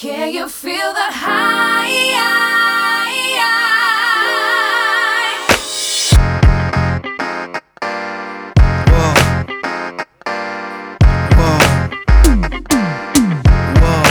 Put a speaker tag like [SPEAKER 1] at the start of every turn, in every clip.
[SPEAKER 1] Can you feel the high?
[SPEAKER 2] Whoa. Whoa. Whoa.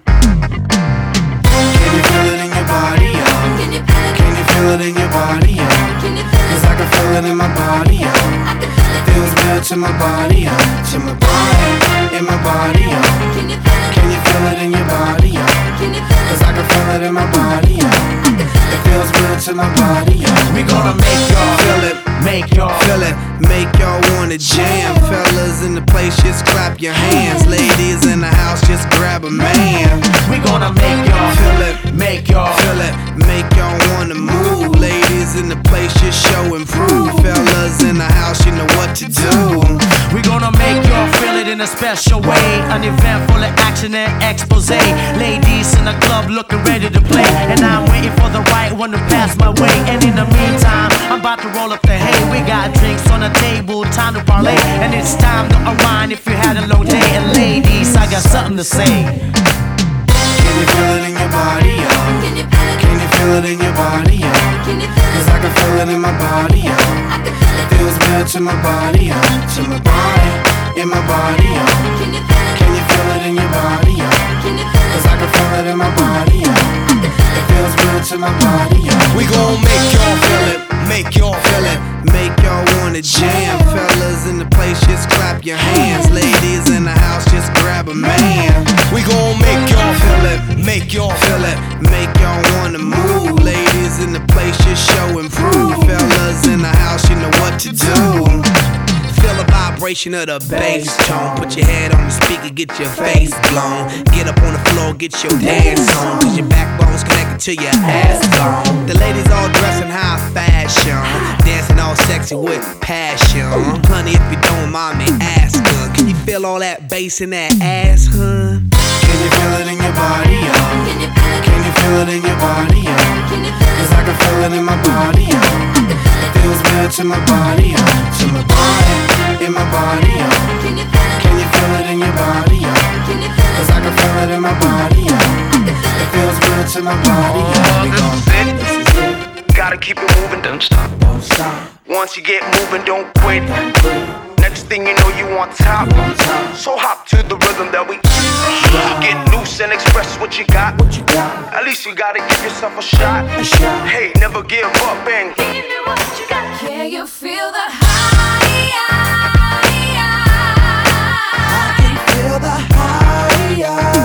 [SPEAKER 2] Can you feel it in your body, yo? Can you feel it in your body, yo? 'Cause I can feel it in my body, yo. Feels good to my body, yo. To my body, in my body, yo. Can you feel it in your body, yo? 'Cause I can feel it in my body, yo. It feels good to my body, yo.
[SPEAKER 3] We gonna make y'all
[SPEAKER 2] feel it,
[SPEAKER 3] make y'all
[SPEAKER 2] feel it, make y'all wanna jam. Fellas in the place, just clap your hands. Ladies in the house, just grab a man.
[SPEAKER 3] We gonna make y'all
[SPEAKER 2] Feel it,
[SPEAKER 3] make y'all
[SPEAKER 2] feel it, make y'all wanna move. Ladies in the place, just show and prove. Fellas in the house, you know what to do.
[SPEAKER 3] We gonna make y'all feel it in a special way. An event full of action and expose. Ladies in the club looking ready to play, and I'm waiting for the right one to pass my way. And in the meantime, I'm about to roll up the hay. We got drinks on the table, time to parlay, and it's time to unwind if you had a long day. And ladies, I got something to say.
[SPEAKER 2] Can you feel it in your body, yo? Can you feel it in your body, yo? 'Cause I can feel it in my body, yo. Feels good to my body, yo. To my body, in my body, yo. Can you feel it in your body, yo? 'Cause I can feel it in my body, yo. It feels good to my body, yo. We gon' make y'all feel it, make y'all feel it, make y'all wanna jam. Fellas in the place, just clap your hands. Ladies in the house, just grab a man. We gon' make y'all feel it, make y'all feel it, make y'all wanna move. Ladies in the place, just show and prove. Fellas in the house, you know what to do. Feel the vibration of the bass tone. Put your head on the speaker, get your face blown. Get up on the floor, get your dance on. 'Cause your backbone's connected to your ass bone. The ladies all dressed in high fashion, dancing all sexy with passion. Honey, if you don't mind me asking, can you feel all that bass in that ass, huh? Can you feel it in your body, yo? Can you feel it in your body, yo? 'Cause I can feel it in my body, yo. Feels good to my body, yo. To my body, in my body, yo. Can you feel it in your body, yo? 'Cause I can feel it in my body, yo. It feels good to my body, yo. We gon'
[SPEAKER 4] This is it. Gotta keep it moving, don't stop.
[SPEAKER 2] don't stop.
[SPEAKER 4] Once you get moving, don't quit. Next thing you know, you on top. So hop to the rhythm that we get loose and express what you got. At least you gotta give yourself a shot. Hey, never give up and
[SPEAKER 1] Can you feel the high?
[SPEAKER 2] Feel the high,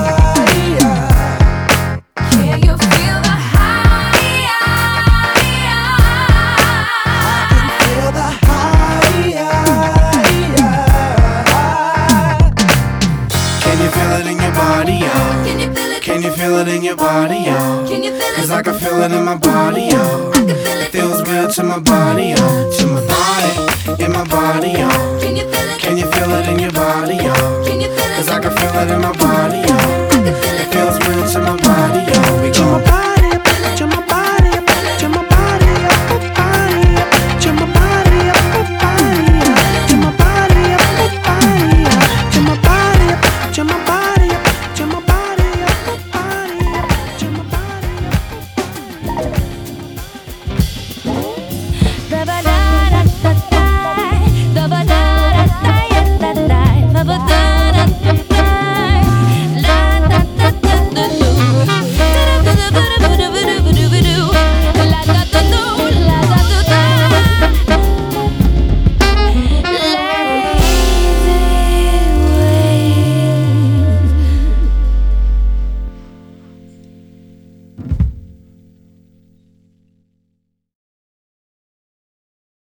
[SPEAKER 1] Can you feel the high?
[SPEAKER 2] feel the high. Can you feel it in your body, yo? Can you feel it in your body, yo? 'Cause I can feel it in my body, yo. It feels good to my body, yo. To my body, in my body, yo. Can you feel it in your body, yo? 'Cause I can feel it in my body, yo. It feels good to my body.